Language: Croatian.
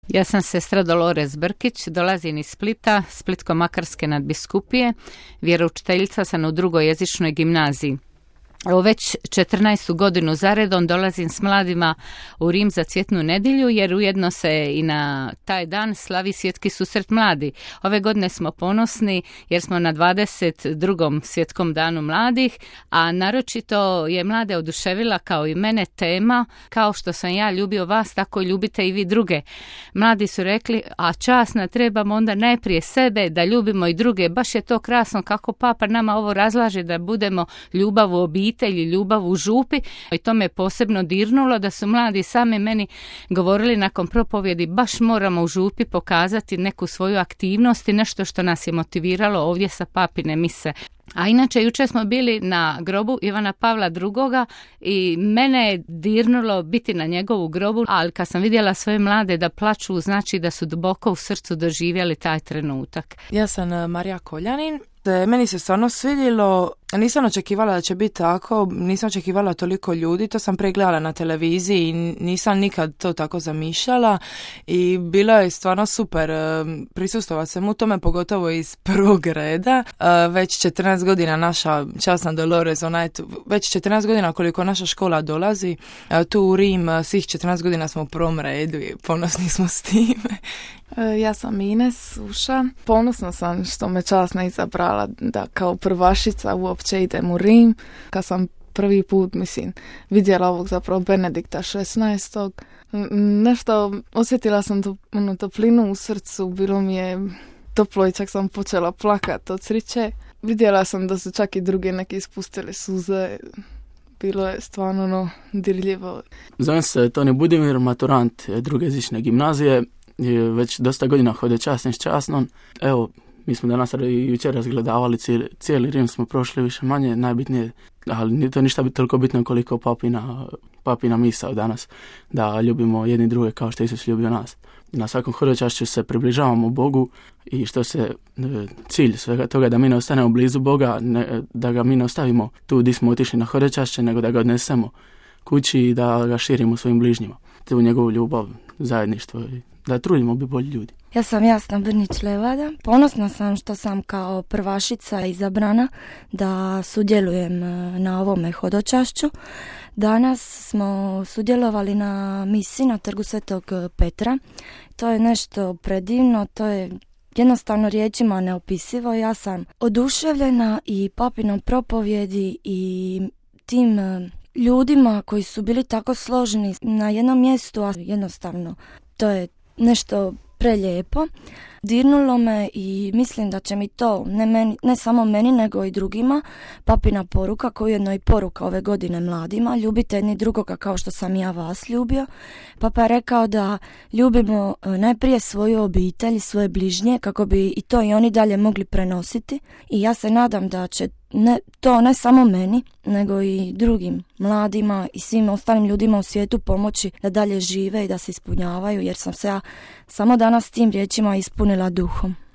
Ja sam sestra Dolores Brkić, dolazim iz Splita, Splitsko-Makarske nadbiskupije, vjeroučiteljica sam u drugojezičnoj gimnaziji. Evo već 14. godinu zaredom dolazim s mladima u Rim za Cvjetnu nedjelju, jer ujedno se i na taj dan slavi svjetski susret mladi. Ove godine smo ponosni jer smo na 22. svjetskom danu mladih, a naročito je mlade oduševila kao i mene tema, kao što sam ja ljubio vas, tako ljubite i vi druge. Mladi su rekli, a časna trebamo onda najprije sebe da ljubimo i druge. Baš je to krasno kako Papa nama ovo razlaže da budemo ljubav u obitelji, ljubav u župi, i to me posebno dirnulo da su mladi sami meni govorili nakon propovjedi, baš moramo u župi pokazati neku svoju aktivnost i nešto što nas je motiviralo ovdje sa papine mise. A inače, jučer smo bili na grobu Ivana Pavla II. I mene je dirnulo biti na njegovu grobu, ali kad sam vidjela svoje mlade da plaču, znači da su duboko u srcu doživjeli taj trenutak. Ja sam Marija Koljanin. Meni se stvarno svidjelo, nisam očekivala da će biti tako, nisam očekivala toliko ljudi, to sam pregledala na televiziji i nisam nikad to tako zamišljala i bilo je stvarno super prisustvovati sam u tome, pogotovo iz prvog reda. Već 14 godina naša časna Dolores, ona je tu, već 14 godina koliko naša škola dolazi tu u Rim, svih 14 godina smo u prvom redu i ponosni smo s time. Ja sam Ines Uša. Ponosna sam što me časna izabrala da kao prvašica uopće idem u Rim. Kad sam prvi put, vidjela ovog zapravo Benedikta 16. Nešto, osjetila sam toplinu u srcu, bilo mi je toplo i čak sam počela plakat od sreće. Vidjela sam da su čak i drugi neki ispustili suze. Bilo je stvarno dirljivo. Zovem se Toni Budimir, maturant drugojezične gimnazije. Već dosta godina hode časnim s časnom. Evo, mi smo danas i jučer razgledavali cijeli Rim, smo prošli više manje, najbitnije, ali nije to ništa toliko bitno koliko papina misao danas, da ljubimo jedni druge kao što Isus ljubio nas. Na svakom hodočašću se približavamo Bogu i što se cilj svega toga da mi ne ostanemo blizu Boga, da ga mi ne ostavimo tu gdje smo otišli na hodočašće, nego da ga odnesemo kući i da ga širimo svojim bližnjima. Tu njegovu ljubav, zajedništvo i da trudimo bi bolji ljudi. Ja sam Jasna Brnić-Levada. Ponosna sam što sam kao prvašica izabrana da sudjelujem na ovome hodočašću. Danas smo sudjelovali na misi na Trgu Svetog Petra. To je nešto predivno, to je jednostavno riječima neopisivo. Ja sam oduševljena i papinom propovjedi i tim ljudima koji su bili tako složeni na jednom mjestu, a jednostavno to je nešto prelijepo. Dirnulo me i mislim da će mi to, ne samo meni nego i drugima, papina poruka, koju je ujedno i poruka ove godine mladima, ljubite jedni drugoga kao što sam ja vas ljubio. Papa je rekao da ljubimo najprije svoju obitelj, svoje bližnje, kako bi i to i oni dalje mogli prenositi. I ja se nadam da će to ne samo meni, nego i drugim mladima i svim ostalim ljudima u svijetu pomoći da dalje žive i da se ispunjavaju, jer sam se ja samo danas tim riječima ispunila duhom.